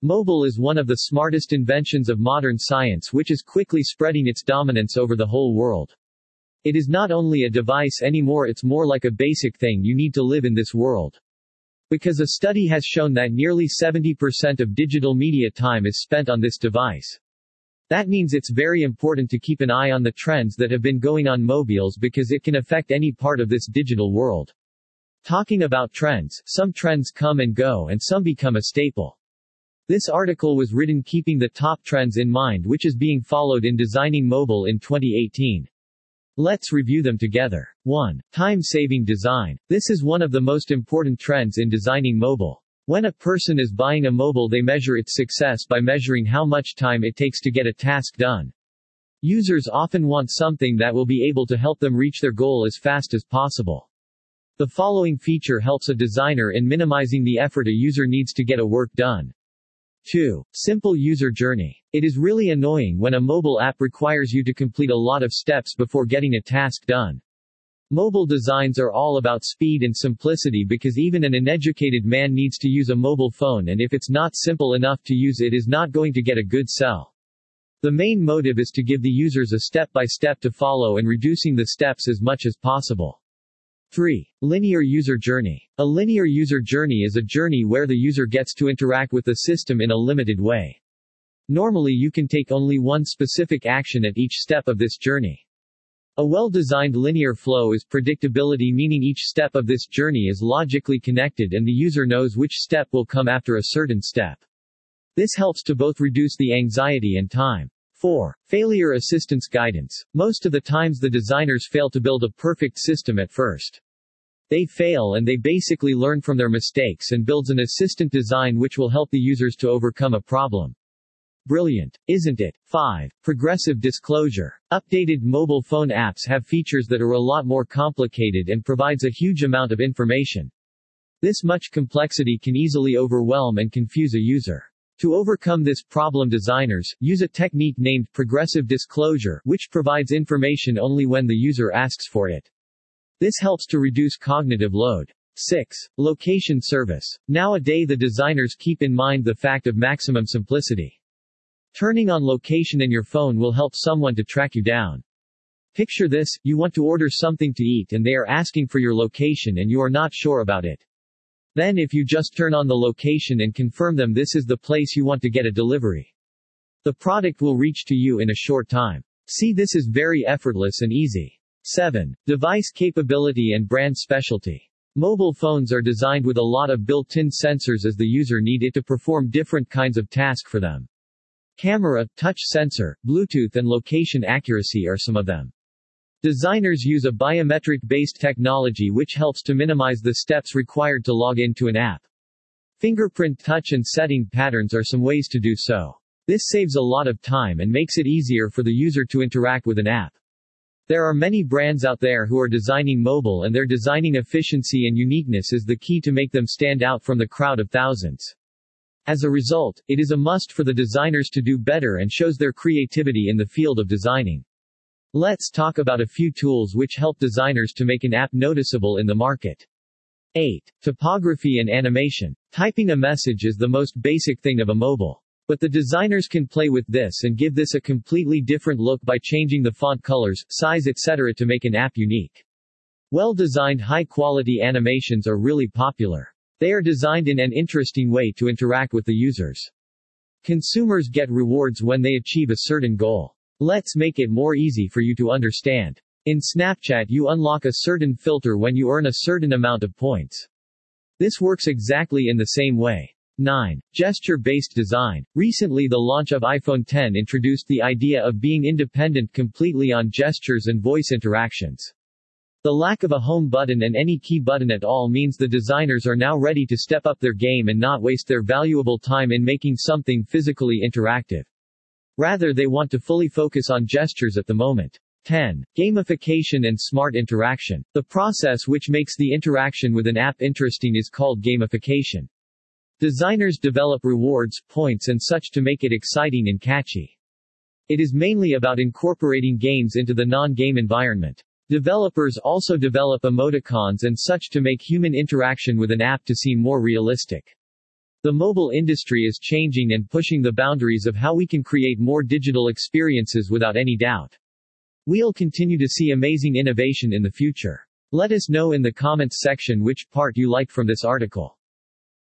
Mobile is one of the smartest inventions of modern science which is quickly spreading its dominance over the whole world. It is not only a device anymore, it's more like a basic thing you need to live in this world. Because a study has shown that nearly 70% of digital media time is spent on this device. That means it's very important to keep an eye on the trends that have been going on mobiles because it can affect any part of this digital world. Talking about trends, some trends come and go and some become a staple. This article was written keeping the top trends in mind which is being followed in designing mobile in 2018. Let's review them together. 1. Time-saving design. This is one of the most important trends in designing mobile. When a person is buying a mobile, they measure its success by measuring how much time it takes to get a task done. Users often want something that will be able to help them reach their goal as fast as possible. The following feature helps a designer in minimizing the effort a user needs to get a work done. 2. Simple user journey. It is really annoying when a mobile app requires you to complete a lot of steps before getting a task done. Mobile designs are all about speed and simplicity because even an uneducated man needs to use a mobile phone, and if it's not simple enough to use, it is not going to get a good sell. The main motive is to give the users a step-by-step to follow and reducing the steps as much as possible. 3. Linear user journey. A linear user journey is a journey where the user gets to interact with the system in a limited way. Normally you can take only one specific action at each step of this journey. A well-designed linear flow is predictability, meaning each step of this journey is logically connected and the user knows which step will come after a certain step. This helps to both reduce the anxiety and time. 4. Failure assistance guidance. Most of the times the designers fail to build a perfect system at first. They fail and they basically learn from their mistakes and builds an assistant design which will help the users to overcome a problem. Brilliant, isn't it? 5. Progressive disclosure. Updated mobile phone apps have features that are a lot more complicated and provides a huge amount of information. This much complexity can easily overwhelm and confuse a user. To overcome this problem, designers use a technique named progressive disclosure, which provides information only when the user asks for it. This helps to reduce cognitive load. 6. Location service. Nowadays the designers keep in mind the fact of maximum simplicity. Turning on location in your phone will help someone to track you down. Picture this, you want to order something to eat and they are asking for your location and you are not sure about it. Then if you just turn on the location and confirm them this is the place you want to get a delivery. The product will reach to you in a short time. See, this is very effortless and easy. 7. Device capability and brand specialty. Mobile phones are designed with a lot of built-in sensors as the user need it to perform different kinds of tasks for them. Camera, touch sensor, Bluetooth and location accuracy are some of them. Designers use a biometric-based technology which helps to minimize the steps required to log into an app. Fingerprint touch and setting patterns are some ways to do so. This saves a lot of time and makes it easier for the user to interact with an app. There are many brands out there who are designing mobile, and their designing efficiency and uniqueness is the key to make them stand out from the crowd of thousands. As a result, it is a must for the designers to do better and shows their creativity in the field of designing. Let's talk about a few tools which help designers to make an app noticeable in the market. 8. Typography and animation. Typing a message is the most basic thing of a mobile. But the designers can play with this and give this a completely different look by changing the font colors, size etc. to make an app unique. Well-designed high-quality animations are really popular. They are designed in an interesting way to interact with the users. Consumers get rewards when they achieve a certain goal. Let's make it more easy for you to understand. In Snapchat you unlock a certain filter when you earn a certain amount of points. This works exactly in the same way. 9. Gesture-based design. Recently the launch of iPhone X introduced the idea of being independent completely on gestures and voice interactions. The lack of a home button and any key button at all means the designers are now ready to step up their game and not waste their valuable time in making something physically interactive. Rather, they want to fully focus on gestures at the moment. 10. Gamification and smart interaction. The process which makes the interaction with an app interesting is called gamification. Designers develop rewards, points and such to make it exciting and catchy. It is mainly about incorporating games into the non-game environment. Developers also develop emoticons and such to make human interaction with an app to seem more realistic. The mobile industry is changing and pushing the boundaries of how we can create more digital experiences without any doubt. We'll continue to see amazing innovation in the future. Let us know in the comments section which part you liked from this article.